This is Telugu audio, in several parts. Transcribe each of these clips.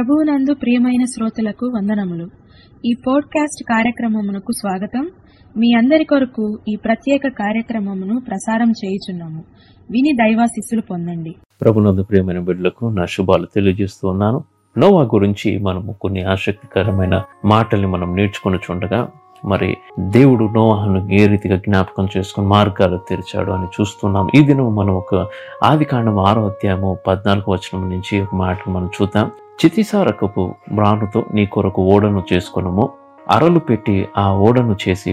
ప్రభువునందు ప్రియమైన శ్రోతలకు వందనములు. ఈ పోడ్కాస్ట్ కార్యక్రమమునకు స్వాగతం. మీ అందరి కొరకు ఈ ప్రత్యేక కార్యక్రమమును ప్రసారం చేయుచున్నాము. విని దైవాశీస్సులు పొందండి. ప్రభునందు ప్రియమైన బిడ్డలకు నా శుభాలు తెలియజేస్తూ ఉన్నాను. నోవా గురించి మనము కొన్ని ఆసక్తికరమైన మాటల్ని మనం నేర్చుకుని చూడగా, మరి దేవుడు నోవాహును ఏ రీతిగా జ్ఞాపకం చేసుకుని మార్గాలు తెరిచాడు అని చూస్తున్నాం. ఈ దినం మనం ఒక ఆదికాండం 6వ అధ్యాయము 14వ వచనం నుంచి ఒక మాట మనం చూద్దాం. చితిసారకపు మ్రానుతో నీ కొరకు ఓడను చేసుకొనుము, అరలు పెట్టి ఆ ఓడను చేసి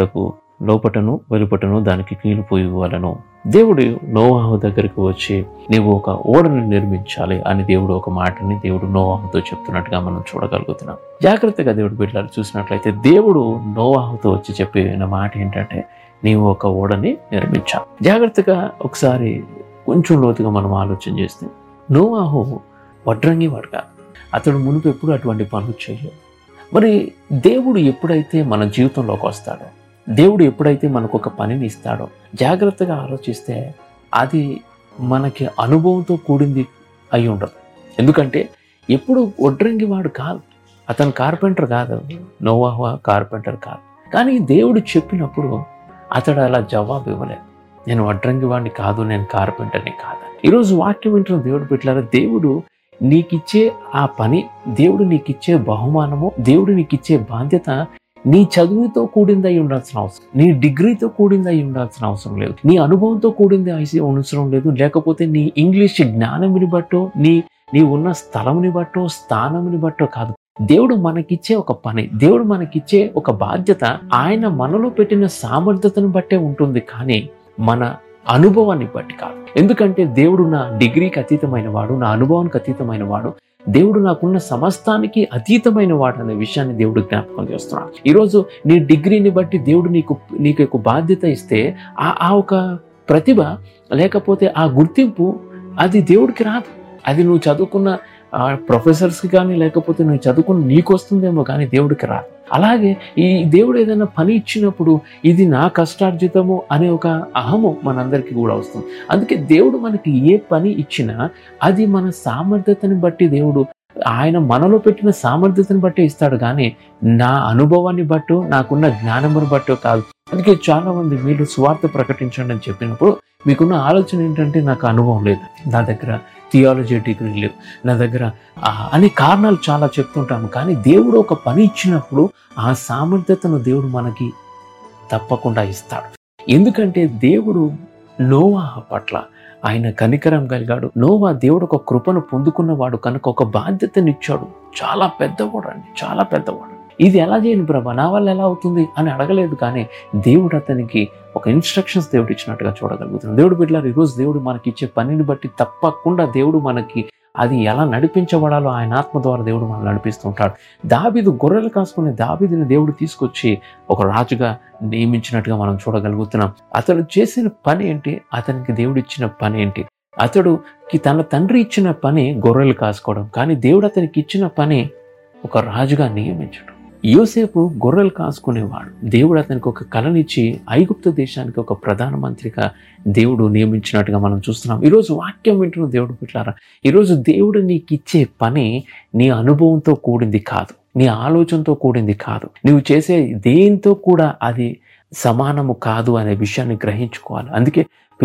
లోపటను వెలుపటను దానికి నీళ్లు పోయివ్వాలను. దేవుడు నోవాహు దగ్గరికి వచ్చి నీవు ఒక ఓడను నిర్మించాలి అని దేవుడు ఒక మాటని దేవుడు నోవాహుతో చెప్తున్నట్టుగా మనం చూడగలుగుతున్నాం. జాగ్రత్తగా దేవుడు బిడ్డలు చూసినట్లయితే దేవుడు నోవాహుతో వచ్చి చెప్పిన మాట ఏంటంటే నీవు ఒక ఓడని నిర్మించాలి. జాగ్రత్తగా ఒకసారి కొంచెం లోతుగా మనం ఆలోచన చేస్తే, నోవాహు వడ్రంగి వాడుగా, అతడు మునుపు ఎప్పుడు అటువంటి పనులు చేయలేదు. మరి దేవుడు ఎప్పుడైతే మన జీవితంలోకి వస్తాడో, దేవుడు ఎప్పుడైతే మనకు ఒక పనిని ఇస్తాడో, జాగ్రత్తగా ఆలోచిస్తే అది మనకి అనుభవంతో కూడింది అయి ఉండదు. ఎందుకంటే ఎప్పుడు వడ్రంగి వాడు కాదు, అతను కార్పెంటర్ కాదు, నోవాహు కార్పెంటర్ కాదు. కానీ దేవుడు చెప్పినప్పుడు అతడు అలా జవాబు ఇవ్వలేదు, నేను వడ్రంగి వాడిని కాదు, నేను కార్పెంటర్ని కాదు. ఈరోజు వాక్యం వింటున్న దేవుడు పెట్టారా, దేవుడు నీకిచ్చే ఆ పని, దేవుడు నీకిచ్చే బహుమానము, దేవుడు నీకిచ్చే బాధ్యత నీ చదువుతో కూడింది అయి ఉండాల్సిన అవసరం, నీ డిగ్రీతో కూడింది అయి ఉండాల్సిన అవసరం లేదు, నీ అనుభవంతో కూడింది అవసరం లేదు, లేకపోతే నీ ఇంగ్లీష్ జ్ఞానంని బట్టో, నీ ఉన్న స్థలంని బట్టో, స్థానంని బట్టో కాదు. దేవుడు మనకిచ్చే ఒక పని, దేవుడు మనకిచ్చే ఒక బాధ్యత ఆయన మనలో పెట్టిన సామర్థ్యతను బట్టే ఉంటుంది, కానీ మన అనుభవాన్ని బట్టి కాదు. ఎందుకంటే దేవుడు నా డిగ్రీకి అతీతమైన వాడు, నా అనుభవానికి అతీతమైన వాడు, దేవుడు నాకున్న సమస్తానికి అతీతమైన వాడు అనే విషయాన్ని దేవుడు జ్ఞాపకం చేస్తున్నాడు. ఈరోజు నీ డిగ్రీని బట్టి దేవుడు నీకు ఒక బాధ్యత ఇస్తే ఆ ఒక ప్రతిభ లేకపోతే ఆ గుర్తింపు అది దేవుడికి రాదు. అది నువ్వు చదువుకున్న ప్రొఫెసర్స్కి కానీ లేకపోతే నువ్వు చదువుకున్న నీకు వస్తుందేమో కానీ దేవుడికి రాదు. అలాగే ఈ దేవుడు ఏదైనా పని ఇచ్చినప్పుడు ఇది నా కష్టార్జితము అనే ఒక అహము మనందరికీ కూడా వస్తుంది. అందుకే దేవుడు మనకి ఏ పని ఇచ్చినా అది మన సామర్థ్యతని బట్టి, దేవుడు ఆయన మనలో పెట్టిన సామర్థ్యతని బట్టి ఇస్తాడు, కానీ నా అనుభవాన్ని బట్టో, నాకున్న జ్ఞానమును బట్టో కాదు. అందుకే చాలా మంది మీరు సువార్త ప్రకటించండి అని చెప్పినప్పుడు మీకున్న ఆలోచన ఏంటంటే నాకు అనుభవం లేదు, నా దగ్గర థియాలజీ డిగ్రీ లేవు, నా దగ్గర అనే కారణాలు చాలా చెప్తుంటాము. కానీ దేవుడు ఒక పని ఇచ్చినప్పుడు ఆ సామర్థ్యతను దేవుడు మనకి తప్పకుండా ఇస్తాడు. ఎందుకంటే దేవుడు నోవాహు పట్ల ఆయన కనికరం కలిగాడు. నోవా దేవుడు ఒక కృపను పొందుకున్నవాడు కనుక ఒక బాధ్యతనిచ్చాడు. చాలా పెద్దవాడు అండి, చాలా పెద్దవాడు. ఇది ఎలా చేయను ప్రభా, నా వల్ల ఎలా అవుతుంది అని అడగలేదు, కానీ దేవుడు అతనికి ఒక ఇన్స్ట్రక్షన్స్ దేవుడు ఇచ్చినట్టుగా చూడగలుగుతున్నాం. దేవుడు బిడ్డలారా, ఈరోజు దేవుడు మనకి ఇచ్చే పనిని బట్టి తప్పకుండా దేవుడు మనకి అది ఎలా నడిపించబడాలో ఆయన ఆత్మ ద్వారా దేవుడు మనం నడిపిస్తుంటాడు. దావీదు గొర్రెలు కాసుకునే దావీదుని దేవుడు తీసుకొచ్చి ఒక రాజుగా నియమించినట్టుగా మనం చూడగలుగుతున్నాం. అతడు చేసిన పని ఏంటి, అతనికి దేవుడు ఇచ్చిన పని ఏంటి? అతడుకి తన తండ్రి ఇచ్చిన పని గొర్రెలు కాసుకోవడం, కానీ దేవుడు అతనికి ఇచ్చిన పని ఒక రాజుగా నియమించడం. యోసేపు గొర్రెలు కాసుకునేవాడు, దేవుడు అతనికి ఒక కళనిచ్చి ఐగుప్తు దేశానికి ఒక ప్రధానమంత్రిగా దేవుడు నియమించినట్టుగా మనం చూస్తున్నాం. ఈరోజు వాక్యం వింటున్న దేవుడు బిడ్డలారా, ఈరోజు దేవుడు నీకు ఇచ్చే పని నీ అనుభవంతో కూడింది కాదు, నీ ఆలోచనతో కూడింది కాదు, నువ్వు చేసే దేంతో కూడా అది సమానము కాదు అనే విషయాన్ని గ్రహించుకోవాలి. అందుకే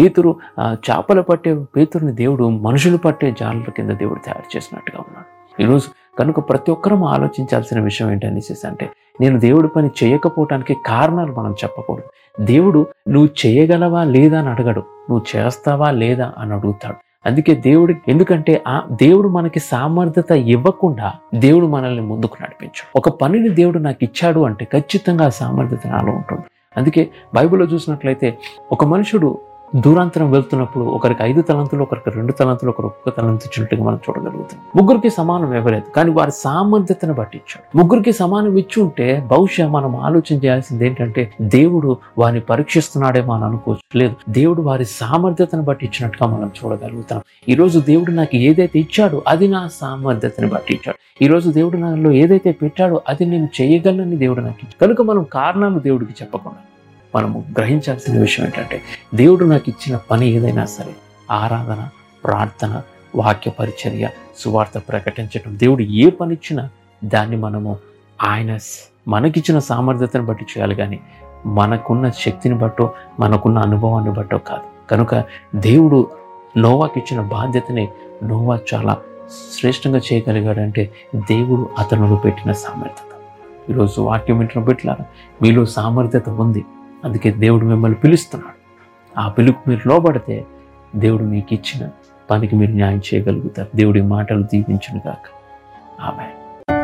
చేపలు పట్టే పేతురుని దేవుడు మనుషులు పట్టే జాలల కింద దేవుడు తయారు చేసినట్టుగా ఉన్నాడు. ఈరోజు కనుక ప్రతి ఒక్కరూ ఆలోచించాల్సిన విషయం ఏంటనేసి అంటే, నేను దేవుడి పని చేయకపోవటానికి కారణాలు మనం చెప్పకూడదు. దేవుడు నువ్వు చేయగలవా లేదా అని అడగడు, నువ్వు చేస్తావా లేదా అని అడుగుతాడు. అందుకే ఎందుకంటే దేవుడు మనకి సామర్థ్యత ఇవ్వకుండా దేవుడు మనల్ని ముందుకు నడిపించాడు. ఒక పనిని దేవుడు నాకు ఇచ్చాడు అంటే ఖచ్చితంగా ఆ సామర్థ్యత నాలో ఉంటుంది. అందుకే బైబిల్లో చూసినట్లయితే ఒక మనుషుడు దూరాంతరం వెళ్తున్నప్పుడు ఒకరికి 5 తలంతులు, ఒకరికి 2 తలంతులు, ఒకరికి 1 తలంతు ఇచ్చినట్టుగా మనం చూడగలుగుతాం. ముగ్గురికి సమానం ఇవ్వలేదు, కానీ వారి సామర్థ్యతను బట్టి ఇచ్చాడు. ముగ్గురికి సమానం ఇచ్చి ఉంటే బహుశా మనం ఆలోచన చేయాల్సింది ఏంటంటే దేవుడు వారిని పరీక్షిస్తున్నాడేమో అని అనుకోవచ్చు. లేదు, దేవుడు వారి సామర్థ్యతను బట్టి ఇచ్చినట్టుగా మనం చూడగలుగుతాం. ఈరోజు దేవుడు నాకు ఏదైతే ఇచ్చాడో అది నా సామర్థ్యతను బట్టి ఇచ్చాడు. ఈరోజు దేవుడు నాలో ఏదైతే పెట్టాడో అది నేను చేయగలనని దేవుడు నాకు ఇచ్చాడు. కనుక మనం కారణాలు దేవుడికి చెప్పకుండా మనము గ్రహించాల్సిన విషయం ఏంటంటే, దేవుడు నాకు ఇచ్చిన పని ఏదైనా సరే ఆరాధన, ప్రార్థన, వాక్య పరిచర్య, సువార్త ప్రకటించడం, దేవుడు ఏ పని ఇచ్చినా దాన్ని మనము ఆయన మనకిచ్చిన సామర్థ్యతను బట్టి చేయాలి, కానీ మనకున్న శక్తిని బట్టో మనకున్న అనుభవాన్ని బట్టో కాదు. కనుక దేవుడు నోవాకి ఇచ్చిన బాధ్యతని నోవా చాలా శ్రేష్టంగా చేయగలిగాడంటే దేవుడు అతనిలో పెట్టిన సామర్థ్యత. ఈరోజు వాక్యం వింటున్న బిడ్డలారా, మీలో సామర్థ్యత ఉంది, అందుకే దేవుడు మిమ్మల్ని పిలుస్తున్నాడు. ఆ పిలుపు మీరు లోబడితే దేవుడు మీకు ఇచ్చిన పనికి మీరు న్యాయం చేయగలుగుతారు. దేవుడి మాటలు దీవించును గాక. ఆమేన్.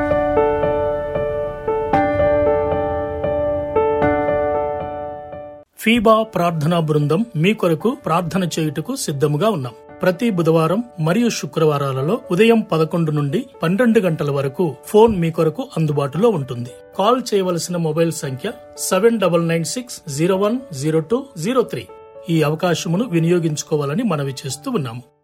ఫీబా ప్రార్థనా బృందం మీ కొరకు ప్రార్థన చేయుటకు సిద్ధముగా ఉన్నాం. ప్రతి బుధవారం మరియు శుక్రవారాలలో ఉదయం 11 నుండి 12 గంటల వరకు ఫోన్ మీ కొరకు అందుబాటులో ఉంటుంది. కాల్ చేయవలసిన మొబైల్ సంఖ్య 7996010203. ఈ అవకాశమును వినియోగించుకోవాలని మనవి చేస్తూ ఉన్నాము.